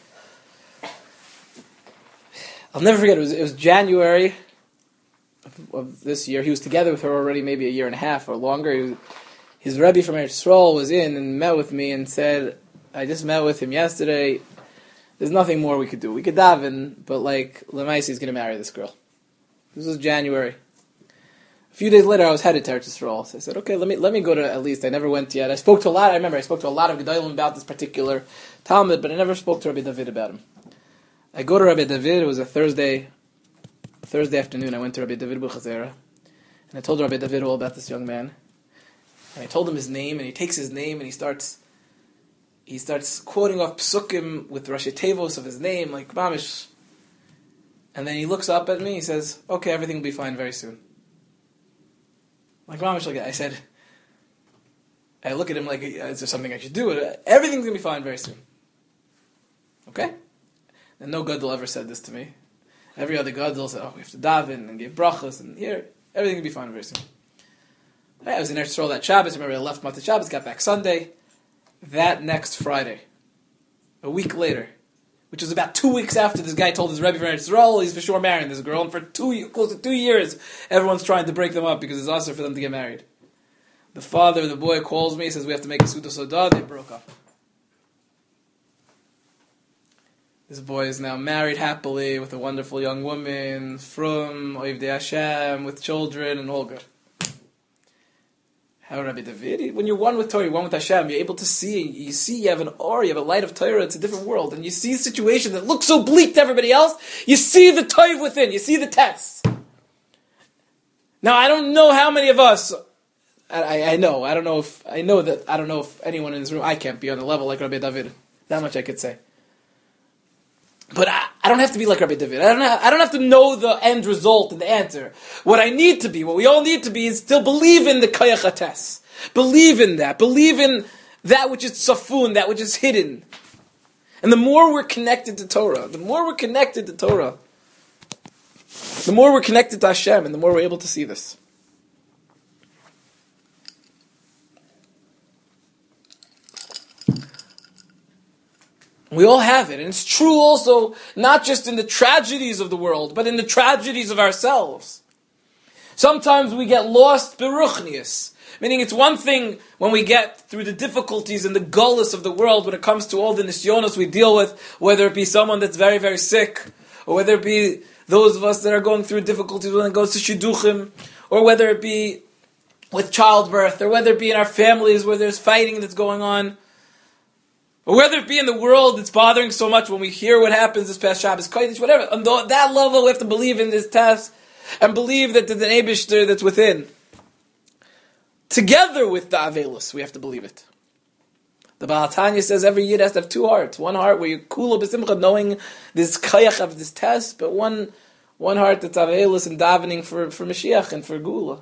I'll never forget, it was January of this year. He was together with her already maybe a year and a half or longer. His Rebbe from Eretz Yisrael was in and met with me and said, I just met with him yesterday. There's nothing more we could do. We could daven, but Lemaisi is going to marry this girl. This was January. A few days later, I was headed to Eretz Yisrael. So I said, okay, let me go to at least. I never went yet. I spoke to a lot of Gedolim about this particular Talmud, but I never spoke to Rabbi David about him. I go to Rabbi David. It was a Thursday afternoon. I went to Rabbi David Buchazera, and I told Rabbi David all about this young man. And I told him his name, and he takes his name, and he starts quoting off psukim with Rashi Tevos of his name, like mamish. And then he looks up at me. He says, okay, everything will be fine very soon. Like mamish, like I said, I look at him like, is there something I should do? Everything's going to be fine very soon. Okay? And no Gadol ever said this to me. Every other Gadol said, we have to daven and give brachas, and here, everything will be fine very soon. I was in Eretz Yisrael that Shabbos. Remember, I left Matzah Shabbos, got back Sunday. That next Friday, a week later, which was about 2 weeks after this guy told his Rebbe from Eretz Yisrael, he's for sure marrying this girl, and for close to 2 years, everyone's trying to break them up because it's usher for them to get married. The father of the boy calls me, says we have to make a Suda Sodah. They broke up. This boy is now married happily with a wonderful young woman, from Oivdei Hashem, with children, and all good. How Rabbi David? When you're one with Torah, you're one with Hashem, you're able to see, you have an aura, you have a light of Torah, it's a different world, and you see a situation that looks so bleak to everybody else, you see the Torah within, you see the test. Now, I don't know how many of us, I know if anyone in this room, I can't be on the level like Rabbi David. That much I could say. But I don't have to be like Rabbi David. I don't have to know the end result and the answer. What we all need to be is still believe in the Kayach HaTes. Believe in that. Believe in that which is safun, that which is hidden. And the more we're connected to Torah, the more we're connected to Hashem, and the more we're able to see this. We all have it, and it's true also, not just in the tragedies of the world, but in the tragedies of ourselves. Sometimes we get lost beruchnius, meaning it's one thing when we get through the difficulties and the gullus of the world when it comes to all the nisyonos we deal with, whether it be someone that's very, very sick, or whether it be those of us that are going through difficulties when it goes to shidduchim, or whether it be with childbirth, or whether it be in our families where there's fighting that's going on, or whether it be in the world that's bothering so much when we hear what happens this past Shabbos Kodesh, whatever. On that level, we have to believe in this test and believe that there's an Eibishter that's within. Together with the Avelus, we have to believe it. The Baal Tanya says every Yid has to have two hearts. One heart where you're kula b'simcha, knowing this kayach of this test, but one heart that's aveilus and davening for Mashiach and for Gula.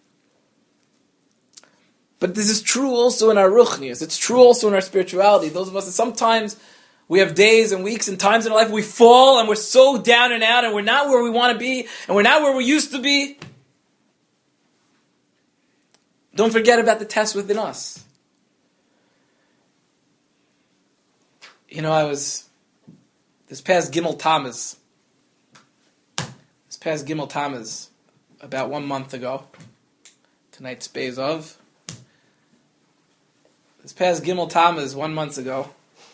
But this is true also in our ruchnias. It's true also in our spirituality. Those of us that sometimes we have days and weeks and times in our life we fall and we're so down and out and we're not where we want to be and we're not where we used to be. Don't forget about the test within us. You know, I was, this past Gimel Tammuz, about 1 month ago, tonight's Beis of, this past Gimel Tammuz 1 month ago,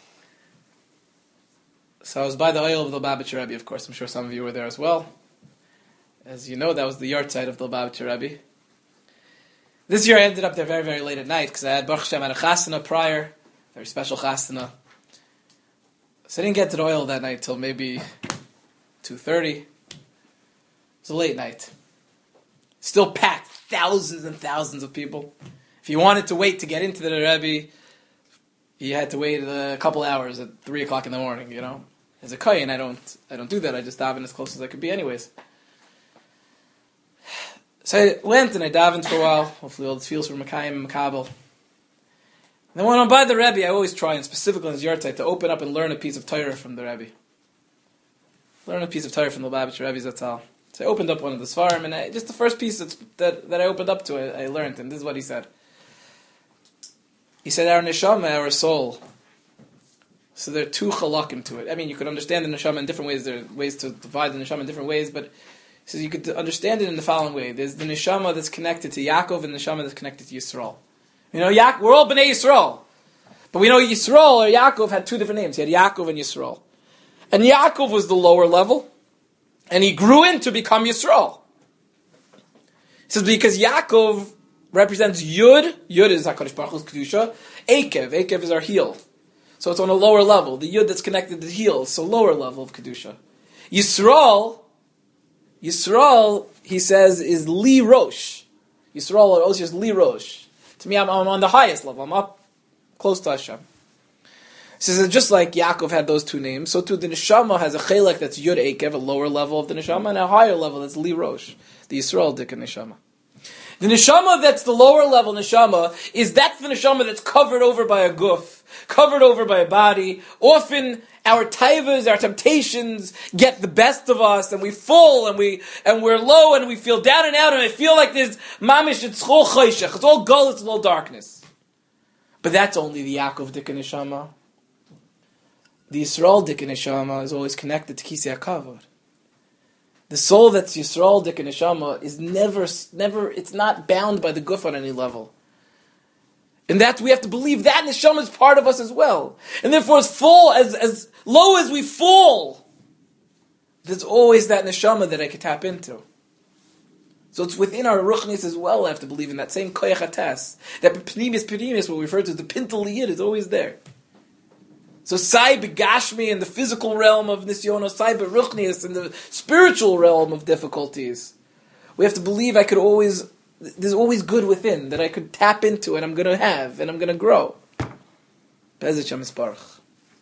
so I was by the oil of the Lubavitcher Rebbe, of course, I'm sure some of you were there as well. As you know, that was the yahrzeit of the Lubavitcher Rebbe. This year I ended up there very, very late at night, because I had Baruch Hashem at a chasana prior, very special chasana. So I didn't get to the oil that night till maybe 2:30. It was a late night. Still packed, thousands and thousands of people. If you wanted to wait to get into the Rebbe, you had to wait a couple hours at 3 o'clock in the morning, you know. As a kohen, I don't do that. I just daven as close as I could be anyways. So I went and I davened for a while. Hopefully all the feels for Makayim and Makabel. And then when I'm by the Rebbe, I always try, and specifically in his yahrzeit, to open up and learn a piece of Torah from the Rebbe. Learn a piece of Torah from the Lubavitcher Rebbe Zatzal. So I opened up one of the Svarim, and just the first piece that I opened up to, I learned, and this is what he said. He said, our neshama, our soul. So there are two chalakim to it. I mean, you could understand the neshama in different ways. There are ways to divide the neshama in different ways, but he says you could understand it in the following way. There's the neshama that's connected to Yaakov and the neshama that's connected to Yisrael. You know, we're all Bnei Yisrael. But we know Yisrael or Yaakov had two different names. He had Yaakov and Yisrael. And Yaakov was the lower level, and he grew into become Yisrael. He says because Yaakov represents Yud. Yud is HaKadosh Baruch Hu's Kedusha. Ekev is our heel. So it's on a lower level. The Yud that's connected to the heel, so lower level of Kedusha. Yisrael, he says, is Li Rosh. Yisrael or also is Li Rosh. To me, I'm on the highest level. I'm up close to Hashem. He says, just like Yaakov had those two names, so too the neshama has a chelek that's Yud Ekev, a lower level of the neshama, and a higher level that's Li Rosh, the Yisrael Dik neshama. The neshama that's the lower level neshama that's the neshama that's covered over by a guf, covered over by a body. Often our taivas, our temptations get the best of us, and we fall, and we're low, and we feel down and out, and I feel like there's mamish, it's chol choshech, it's all gull, it's all darkness. But that's only the Yaakov Dik neshama. The Yisrael Dik neshama is always connected to Kisei HaKavod. The soul that's Yisrael Dik neshama is never, it's not bound by the guf on any level. And that we have to believe that neshama is part of us as well. And therefore as low as we fall, there's always that neshama that I can tap into. So it's within our ruchnis as well. I have to believe in that same koyach hatas. That pnimis, what we refer to as the pintal yid, is always there. So sai begashmi in the physical realm of nisyonos, sai beruchnius in the spiritual realm of difficulties. We have to believe there's always good within that I could tap into and I'm going to have and I'm going to grow. Bezich HaMisparach.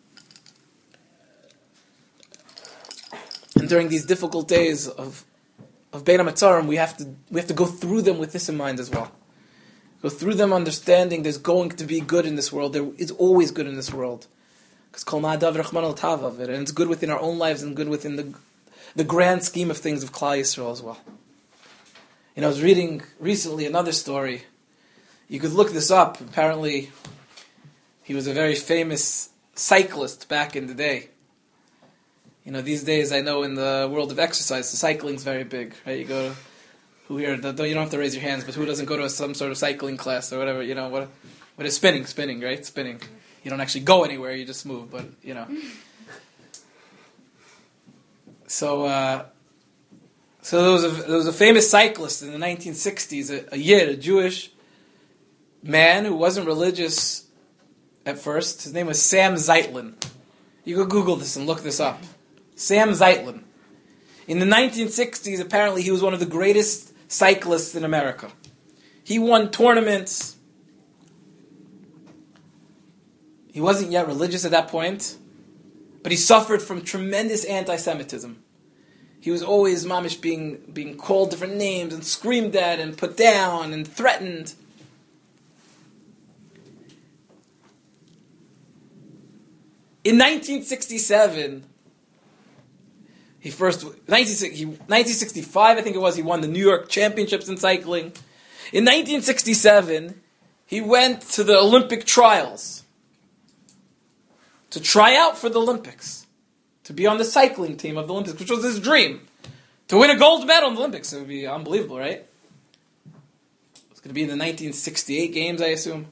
And during these difficult days of Bein HaMetzarim, we have to go through them with this in mind as well. Go through them understanding there's going to be good in this world. There is always good in this world. Because Kol Ma'adav Rachman Al Tavav, and it's good within our own lives and good within the grand scheme of things of Klal Yisrael as well. I was reading recently another story. You could look this up. Apparently, he was a very famous cyclist back in the day. These days I know in the world of exercise, the cycling's very big, right? You go to, you don't have to raise your hands, but who doesn't go to some sort of cycling class or whatever, what is spinning, right? Spinning. You don't actually go anywhere, you just move, but, So there was a famous cyclist in the 1960s, a Jewish man who wasn't religious at first. His name was Sam Zeitlin. You go Google this and look this up. Sam Zeitlin. In the 1960s, apparently he was one of the greatest cyclists in America. He won tournaments. He wasn't yet religious at that point, but he suffered from tremendous anti-Semitism. He was always mamish being called different names and screamed at and put down and threatened. In 1967, 1965, I think it was, he won the New York Championships in cycling. In 1967, he went to the Olympic trials to try out for the Olympics, to be on the cycling team of the Olympics, which was his dream. To win a gold medal in the Olympics, it would be unbelievable, right? It's going to be in the 1968 games, I assume.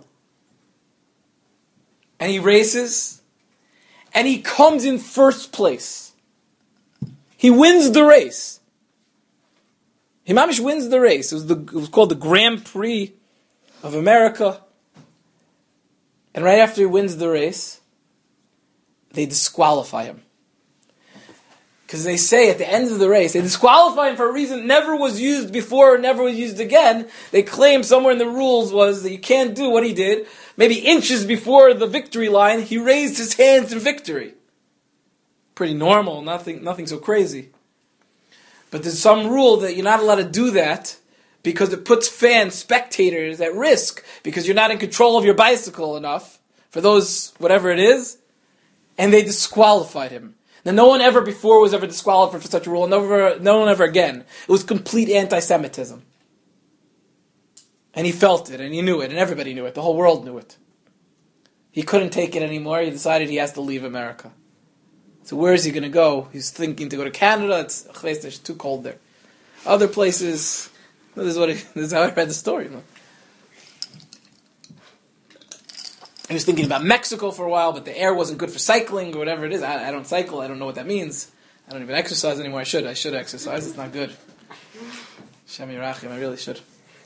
And he races, and he comes in first place. He wins the race. He mamish wins the race. It was called the Grand Prix of America. And right after he wins the race, they disqualify him. Because they say at the end of the race, they disqualify him for a reason never was used before, never was used again. They claim somewhere in the rules was that you can't do what he did. Maybe inches before the victory line, he raised his hands in victory. Pretty normal, nothing so crazy. But there's some rule that you're not allowed to do that because it puts fans, spectators at risk because you're not in control of your bicycle enough for those, whatever it is. And they disqualified him. Now, no one ever before was ever disqualified for such a rule, and no one ever again. It was complete anti-Semitism. And he felt it, and he knew it, and everybody knew it. The whole world knew it. He couldn't take it anymore. He decided he has to leave America. So where is he going to go? He's thinking to go to Canada. It's too cold there. Other places, this is how I read the story. He was thinking about Mexico for a while, but the air wasn't good for cycling or whatever it is. I don't cycle. I don't know what that means. I don't even exercise anymore. I should exercise. It's not good. Shem Yerachim, I really should.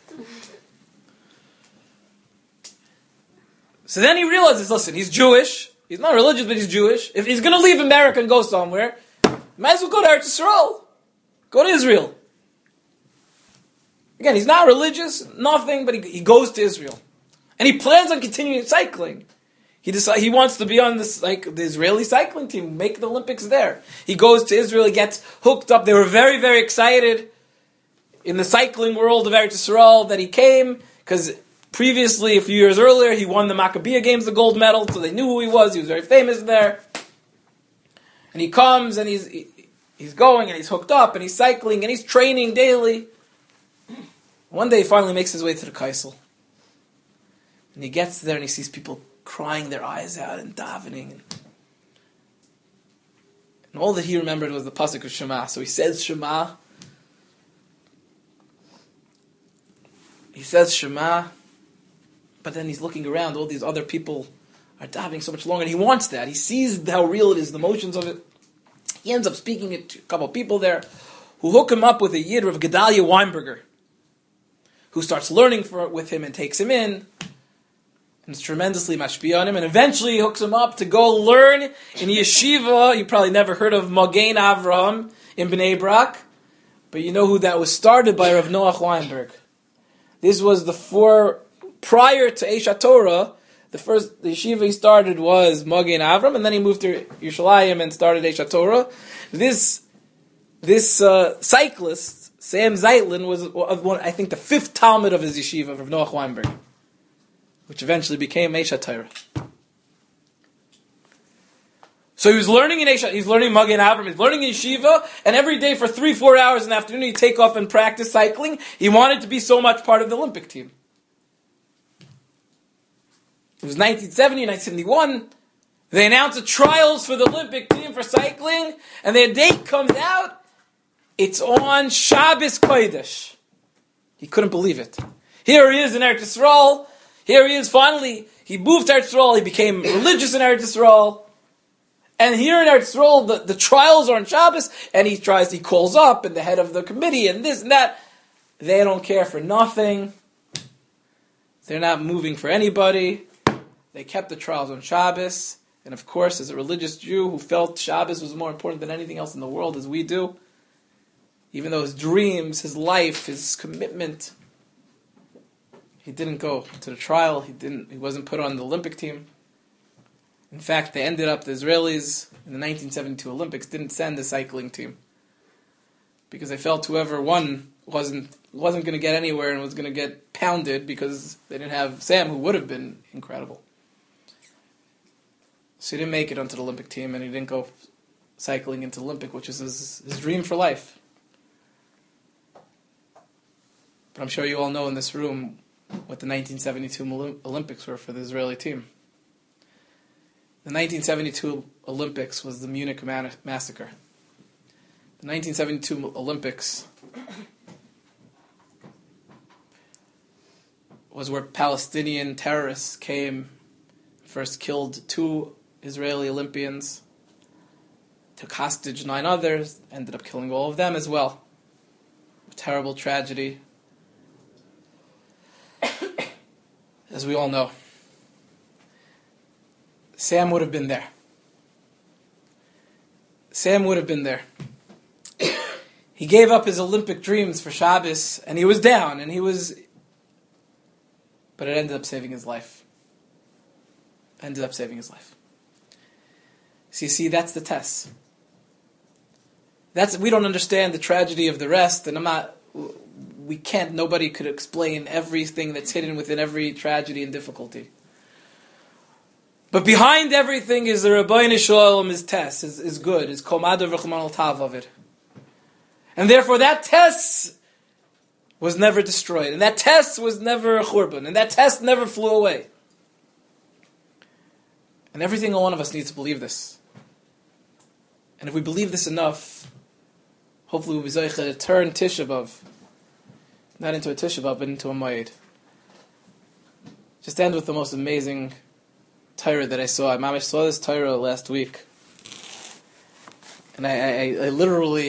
So then he realizes, listen, he's Jewish. He's not religious, but he's Jewish. If he's going to leave America and go somewhere, might as well go to Eretz Yisrael. Go to Israel. Again, he's not religious, nothing, but he goes to Israel. And he plans on continuing cycling. He wants to be on this, the Israeli cycling team, make the Olympics there. He goes to Israel, he gets hooked up. They were very, very excited in the cycling world of Eretz Yisrael that he came, because previously, a few years earlier, he won the Maccabiah Games, the gold medal, so they knew who he was. He was very famous there. And he comes, and he's going, and he's hooked up, and he's cycling, and he's training daily. One day, he finally makes his way to the Kaisel. And he gets there, and he sees people crying their eyes out and davening. And all that he remembered was the pasuk of Shema. So he says Shema. He says Shema. But then he's looking around. All these other people are davening so much longer. And he wants that. He sees how real it is, the emotions of it. He ends up speaking to a couple of people there who hook him up with a Yid of Gedalia Weinberger, who starts learning with him and takes him in. And it's tremendously mashpia on him. And eventually he hooks him up to go learn in yeshiva. You probably never heard of Magen Avraham in Bnei Brak. But you know who that was started by Rav Noach Weinberg. This was prior to Eish HaTorah, the yeshiva he started was Magen Avraham, and then he moved to Yerushalayim and started Eish HaTorah. This cyclist, Sam Zeitlin, was I think the fifth Talmud of his yeshiva, of Rav Noach Weinberg, which eventually became Eish HaTorah. So he was learning he's learning Magen Avraham, he's learning in yeshiva, and every day for 3-4 hours in the afternoon he'd take off and practice cycling. He wanted to be so much part of the Olympic team. It was 1970, 1971. They announced the trials for the Olympic team for cycling, and their date comes out. It's on Shabbos Kodesh. He couldn't believe it. Here he is in Eretz Yisrael. Here he is finally. He moved to Eretz Yisrael. He became religious in Eretz Yisrael. And here in Eretz Yisrael, the trials are on Shabbos, and he calls up, and the head of the committee, and this and that. They don't care for nothing. They're not moving for anybody. They kept the trials on Shabbos. And of course, as a religious Jew who felt Shabbos was more important than anything else in the world, as we do, even though his dreams, his life, his commitment, he didn't go to the trial. He wasn't put on the Olympic team. In fact, the Israelis in the 1972 Olympics didn't send a cycling team because they felt whoever won wasn't going to get anywhere and was going to get pounded because they didn't have Sam, who would have been incredible. So he didn't make it onto the Olympic team, and he didn't go cycling into the Olympic, which is his dream for life. But I'm sure you all know in this room what the 1972 Olympics were for the Israeli team. The 1972 Olympics was the Munich massacre. The 1972 Olympics was where Palestinian terrorists came, first killed 2 Israeli Olympians, took hostage 9 others, ended up killing all of them as well. A terrible tragedy, as we all know. Sam would have been there. Sam would have been there. He gave up his Olympic dreams for Shabbos, and he was down, but it ended up saving his life. So you see, that's the test. We don't understand the tragedy of the rest, and nobody could explain everything that's hidden within every tragedy and difficulty. But behind everything is the Rabbeinu Shalom, his test, is good, is Komada V'Chman Al-Tav of it. And therefore that test was never destroyed, and that test was never a churban, and that test never flew away. And every single one of us needs to believe this. And if we believe this enough, hopefully we'll be zeicha to turn Tisha B'Av, not into a Tisha B'Av, but into a Moed. Just end with the most amazing Torah that I saw. I saw this Torah last week, and I literally,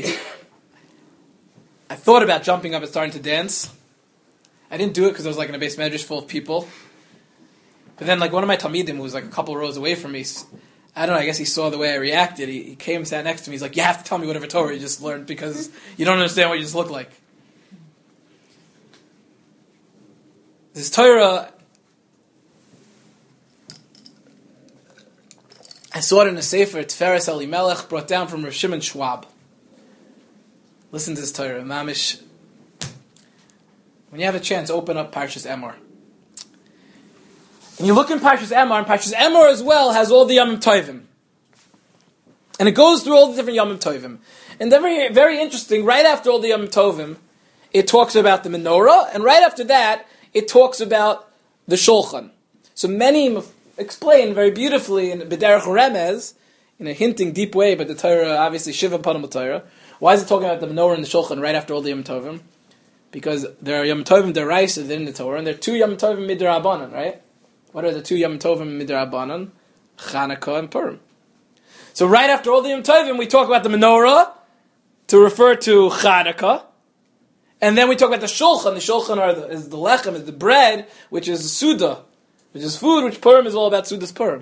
I thought about jumping up and starting to dance. I didn't do it because I was like in a base medrash full of people. But then, like, one of my talmidim, who was like a couple rows away from me, I don't know, I guess he saw the way I reacted. He came and sat next to me. He's like, you have to tell me whatever Torah you just learned because you don't understand what you just look like. This Torah, I saw it in a sefer, Tiferes Elimelech, brought down from Rav Shimon Schwab. Listen to this Torah, Mamish. When you have a chance, open up Parshas Emor. And you look in Parshas Emor, and Parshas Emor as well has all the Yomim Tovim. And it goes through all the different Yomim Tovim. And they're very, very interesting. Right after all the Yomim Tovim, it talks about the menorah, and right after that, it talks about the Shulchan. So many explain very beautifully in B'derech Remez, in a hinting deep way, but the Torah, obviously, Shiva Panim Torah. Why is it talking about the menorah and the Shulchan right after all the Yom Tovim? Because there are Yom Tovim Deraisa in the Torah, and there are 2 Yom Tovim Midrabanan, right? What are the 2 Yom Tovim Midrabanan? Chanukah and Purim. So right after all the Yom Tovim, we talk about the menorah to refer to Chanukah, and then we talk about the Shulchan. The Shulchan is the lechem, is the bread, which is Suda, which is food, which Purim is all about Suda's Purim.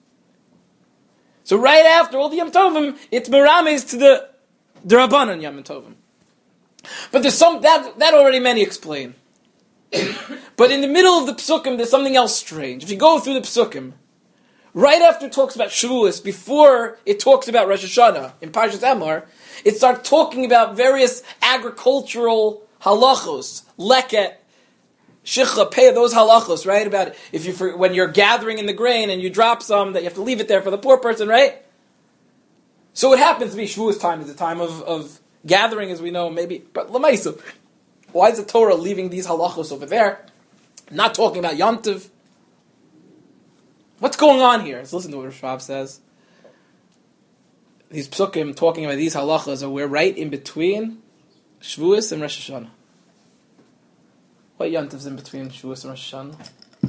So right after all the Yom Tovim, it's Merames to the Rabbanan Yom Tovim. But there's that already many explain. But in the middle of the Psukim, there's something else strange. If you go through the Psukim, right after it talks about Shavuos, before it talks about Rosh Hashanah, in Parshas Emor, it starts talking about various agricultural halachos, leket, shicha, pei, those halachos, right? About when you're gathering in the grain and you drop some, that you have to leave it there for the poor person, right? So it happens to be Shavuos time is the time of gathering, as we know, maybe. But l'maisa, why is the Torah leaving these halachos over there? Not talking about Yom Tov. What's going on here? Let's listen to what Rav Schwab says. These psukim talking about these halachas, we're right in between Shavuos and Rosh Hashanah. What Yom Tov's in between Shavuos and Rosh Hashanah?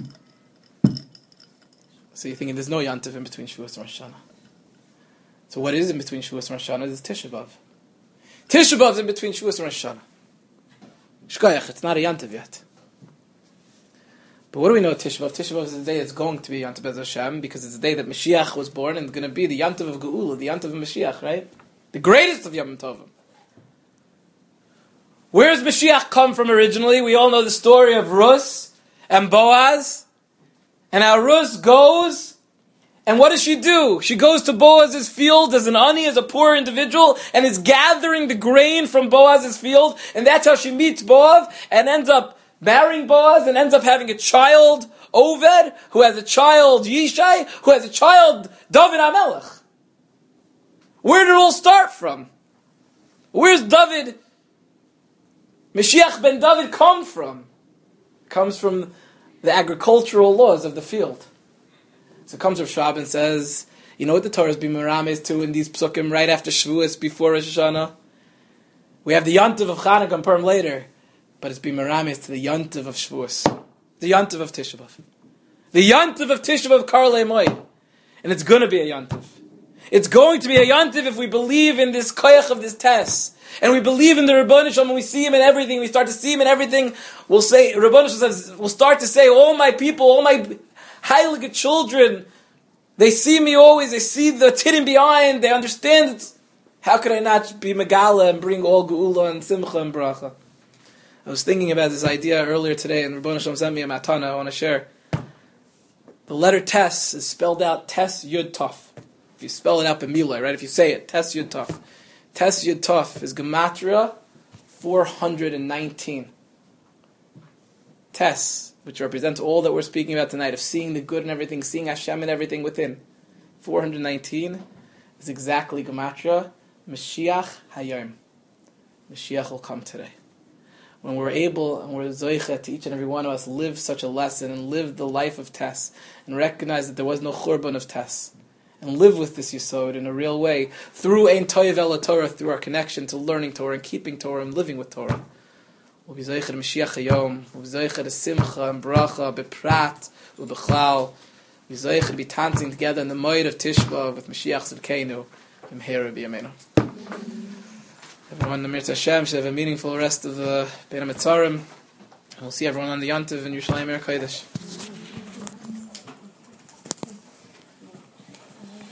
So you're thinking there's no Yom Tov in between Shavuos and Rosh Hashanah. So what is in between Shavuos and Rosh Hashanah is Tisha B'Av. Tisha B'Av is in between Shavuos and Rosh Hashanah. Shkoyach, it's not a Yom Tov yet. But what do we know of Tisha B'Av? Tisha B'Av is the day that's going to be Yom Tov Bez Hashem, because it's the day that Mashiach was born, and it's going to be the Yom Tov of Geula, the Yom Tov of Mashiach, right? The greatest of Yom Tovim. Where does Mashiach come from originally? We all know the story of Rus and Boaz, and how Rus goes And what does she do? She goes to Boaz's field as an ani, as a poor individual, and is gathering the grain from Boaz's field, and that's how she meets Boaz, and ends up marrying Boaz, and ends up having a child, Oved, who has a child, Yishai, who has a child, David HaMelech. Where did it all start from? Where's David, Mashiach ben David, come from? It comes from the agricultural laws of the field. So comes Rav Schwab and says, you know what the Torah is being merames to in these psukim right after Shavuos, before Rosh Hashanah? We have the Yontiv of Chanukah and Purim later, but it's being merames to the Yontiv of Shavuos, the Yontiv of Tisha B'Av. The Yontiv of Tisha B'Av Karlei Moed. And it's going to be a Yontiv. It's going to be a Yontiv if we believe in this koyach of this test. And we believe in the Rebbeinu Shalom, and we see him in everything, we start to see him in everything, we'll say, Rebbeinu Shalom says, we'll start to say, all my people, all my heilige children, they see me always, they see the tiddim behind, they understand it. How could I not be Megala and bring all Geula and Simcha and Bracha? I was thinking about this idea earlier today, and Rebbeinu Shalom sent me a matana I want to share. The letter Tes is spelled out Tes Yud Tov. If you spell it out B'milai, right? If you say it, Tes Yud Tov. Tes Yud Tov is Gematria 419. Tes, which represents all that we're speaking about tonight, of seeing the good in everything, seeing Hashem in everything within. 419 is exactly Gematria, Mashiach Hayom. Mashiach will come today. When we're able, and we're zoicha to each and every one of us, live such a lesson, and live the life of Tes, and recognize that there was no churban of Tes, and live with this Yesod in a real way, through Ein Toyev El Torah, through our connection to learning Torah, and keeping Torah, and living with Torah. We'll be zoicha to Mashiach Hayom, we'll be zoicha to Simcha, and Bracha, Beprat, Ubechlal, we'll be zoicha to be dancing together in the Moed of Tishba, with Mashiach Tzidkeinu, and Mehera B'Yameinu. Everyone, Namir Hashem, should have a meaningful rest of the Bein HaMetzarim. We'll see everyone on the Yontiv in Yerushalayim Eir Kodesh.